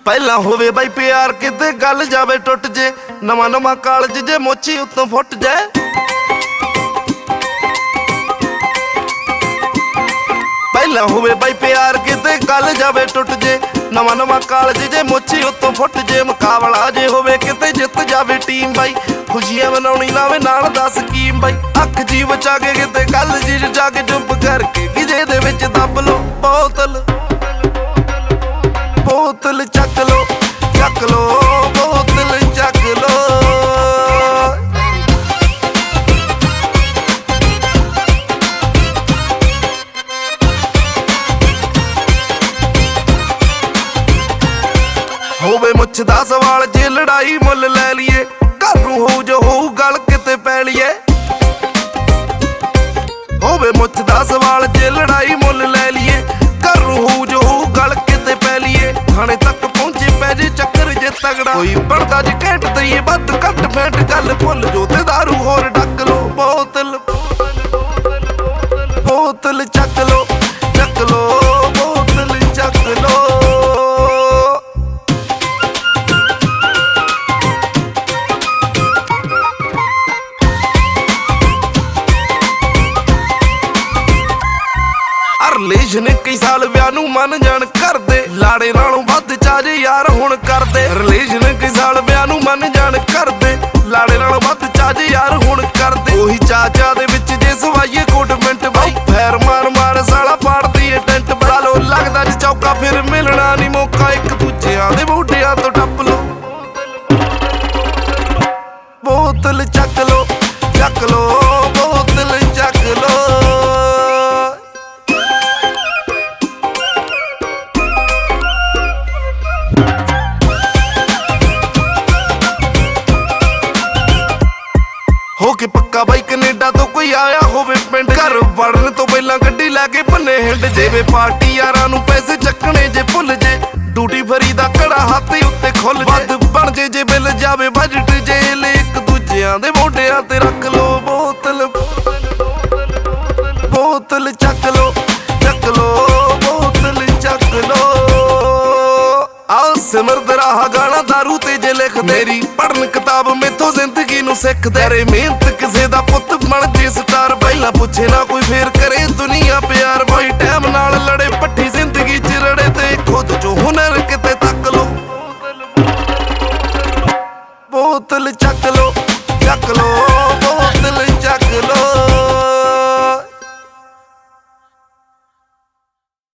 ਪਹਿਲਾਂ ਹੋਵੇ ਬਾਈ ਪਿਆਰ ਕਿਤੇ ਗੱਲ ਜਾਵੇ ਟੁੱਟ ਜੇ, ਨਵਾਂ ਨਵਾਂ ਕਾਲਜ ਜੇ ਮੋਚੀ ਉੱਤੋਂ ਫੁੱਟ ਜਾਏ। ਪਹਿਲਾਂ ਹੋਵੇ ਬਾਈ ਪਿਆਰ ਕਿਤੇ ਗੱਲ ਜਾਵੇ ਟੁੱਟ ਜੇ, ਨਵਾਂ ਨਵਾਂ ਕਾਲਜ ਜੇ ਮੋਚੀ ਉੱਤੋਂ ਫੁੱਟ ਜੇ। ਮੁਕਾਬਲਾ ਜੇ ਹੋਵੇ ਕਿਤੇ ਜਿੱਤ ਜਾਵੇ ਟੀਮ ਬਾਈ, ਖੁਸ਼ੀਆਂ ਮਨਾਉਣੀ ਲਾਵੇ ਨਾਲ ਦਾ ਸਕੀਮ ਬਾਈ। ਅੱਖ ਜੀ ਬਚਾ ਕੇ ਕਿਤੇ ਗੱਲ ਜੀ ਜਾ ਕੇ ਚੁੱਪ ਕਰਕੇ ਗਿਜੇ ਦੇ ਵਿੱਚ ਦੱਬ ਲੋ ਬੋਤਲ। ਬੋਤਲ ਚੱਕ ਲੋ ਚੱਕ ਲੋ ਬੋਤਲ ਚੱਕ ਲੋ। ਹੋਵੇ ਮੁੱਛ ਦਾ ਸਵਾਲ ਜੇ ਲੜਾਈ ਮੁੱਲ ਲੈ ਲਈਏ, ਘਰ ਨੂੰ ਹੋਊ ਜੋ ਹੋਊ ਗੱਲ ਕਿਤੇ ਪੈ ਲਈਏ। ਹੋਵੇ ਮੁੱਛ ਦਾ ਸਵਾਲ ਜੇ ਲੜਾਈ ਮੁੱਲ ਲੈ ਲਈਏ, ਘਰ ਨੂੰ ਹੋਊ ਜੋ ਹੋਊ ਗੱਲ ਕਿਤੇ ਪੈ ਲਈਏ। ਥਾਣੇ ਤੱਕ ਪਹੁੰਚੇ ਪੈ ਜੇ ਚੱਕਰ ਜੇ ਤਗੜਾ, ਕੋਈ ਬਣਦਾ ਜੇ ਘੈਂਟ ਦਈਏ ਵੱਧ ਘੱਟ ਫੈਂਟ ਗੱਲ ਭੁੱਲ ਜੋ ਤੇ ਦਾਰੂ ਹੋਰ ਡੱਕ ਲੋ ਬੋਤਲ। ਬੋਤਲ ਚੱਕ ਲੋ ਚੱਕ ਲੋ ਬੋਤਲ ਚੱਕ ਲੋ। ਰਿਲੇਸ਼ਨ ਕਈ ਸਾਲ ਵਿਆਹ ਨੂੰ ਮੰਨ ਜਾਣ ਕਰਦੇ, ਲਾੜੇ ਨਾਲੋਂ ਵੱਧ ਚਾਜ ਯਾਰ ਹੁਣ ਕਰਦੇ। ਰਿਲੇਸ਼ਨ ਕਈ ਸਾਲ ਵਿਆਹ ਨੂੰ ਮੰਨ ਜਾਣ ਕਰਦੇ, ਲਾੜੇ ਨਾਲੋਂ ਵੱਧ ਚਾਜ ਯਾਰ ਹੁਣ ਕਰਦੇ। ਉਹੀ ਚਾਚਾ ਦੇ ਵਿੱਚ ਜੇ ਸਵਾਈਏ ਕੋਟ ਮਿੰਟ ਬਾਈ, ਫੈਰ ਮਾਰ ਮਾਰ ਸਾਲਾ ਪਾੜਦੀ ਏ ਟੈਂਟ। ਬੜਾ ਲੋ ਲੱਗਦਾ ਜੇ ਚੌਕਾ ਫਿਰ ਮਿਲਣਾ ਨੀ ਮੌਕਾ, ਇੱਕ ਦੂਜਿਆਂ ਦੇ ਮੋਢਿਆਂ ਤੋਂ ਟੱਪ ਲੋ ਬੋਤਲ ਚੱਕ ਲੋ ਚੱਕ ਲੋ ਬੋਤਲ ਚੱਕ ਲੋ। ਹੋ ਕੇ ਪੱਕਾ ਬਾਈ ਕੈਨੇਡਾ ਤੋਂ ਕੋਈ ਆਇਆ ਹੋਵੇ ਪਿੰਡ, ਘਰ ਵੜਨ ਤੋਂ ਪਹਿਲਾਂ ਗੱਡੀ ਲੈ ਕੇ ਭੰਨੇ ਹਿੰਡ। ਜਿਵੇਂ ਪਾਰਟੀ ਯਾਰਾਂ ਨੂੰ ਪੈਸੇ ਚੱਕਣੇ ਜੇ ਭੁੱਲ ਜੇ, ਡਿਊਟੀ ਫਰੀ ਦਾ ਘੜਾ ਹੱਥ ਉੱਤੇ ਖੁੱਲ ਜੇ। ਵੱਧ ਬਣ ਜੇ ਬਿੱਲ ਜਾਵੇ ਬਜਟ ਜੇਲ, ਇੱਕ ਦੂਜਿਆਂ ਦੇ ਮੋਢਿਆਂ ਤੇ ਰੱਖ ਲੋ ਬੋਤਲ। ਬੋਤਲ ਚੱਕ ਲੋ ਚੱਕ ਲੋ ਬੋਤਲ ਚੱਕ ਲੋ। ਆਓ ਸਿਮਰਦ ਰਾਹ ਗਾਣਾ ਦਾਰੂ ਤੇ ਜੇ ਲਿਖ ਮੇਰੀ ਪੜਨ ਕਿਤਾਬ ਮੈਥੋਂ ਜ਼ਿੰਦਗੀ ਨੂੰ ਸਿੱਖ ਤੇਰੇ। ਮਿਹਨਤ ਕਿਸੇ ਦਾ ਪੁੱਤ ਬਣ ਜੇ ਸਟਾਰ, ਪਹਿਲਾਂ ਪੁੱਛੇ ਨਾ ਕੋਈ ਫੇਰ ਕਰੇ ਦੁਨੀਆ ਪਿਆਰ ਬਾਈ। ਟਾਈਮ ਨਾਲ ਲੜੇ ਪੱਠੀ ਜ਼ਿੰਦਗੀ ਚ ਰੜੇ, ਤੇ ਖੁਦ ਚੋਂ ਹੁਨਰ ਕਿਤੇ ਤੱਕ ਲੋ ਬੋਤਲ ਚੱਕ ਲੋ ਚੱਕ ਲੋ।